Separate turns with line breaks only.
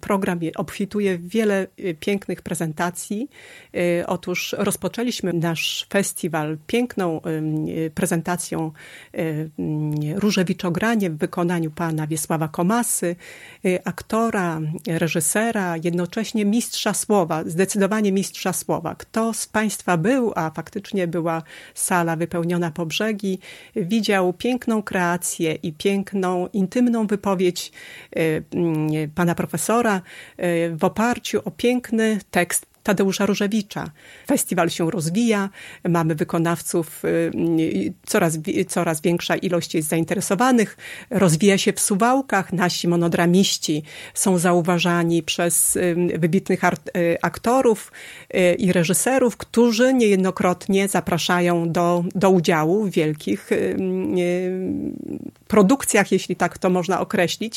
program obfituje w wiele pięknych prezentacji. Otóż rozpoczęliśmy nasz festiwal piękną prezentacją Różewicz-o-Granie w wykonaniu pana Wiesława Komasy, aktora, reżysera, jednocześnie mistrza słowa, zdecydowanie mistrza słowa. Kto z państwa był, a faktycznie była sala wypełniona po brzegi, widział piękną kreację i piękną, intymną wypowiedź pana profesora w oparciu o piękny tekst Tadeusza Różewicza. Festiwal się rozwija, mamy wykonawców, coraz większa ilość jest zainteresowanych, rozwija się w Suwałkach, nasi monodramiści są zauważani przez wybitnych aktorów i reżyserów, którzy niejednokrotnie zapraszają do udziału w wielkich produkcjach, jeśli tak to można określić.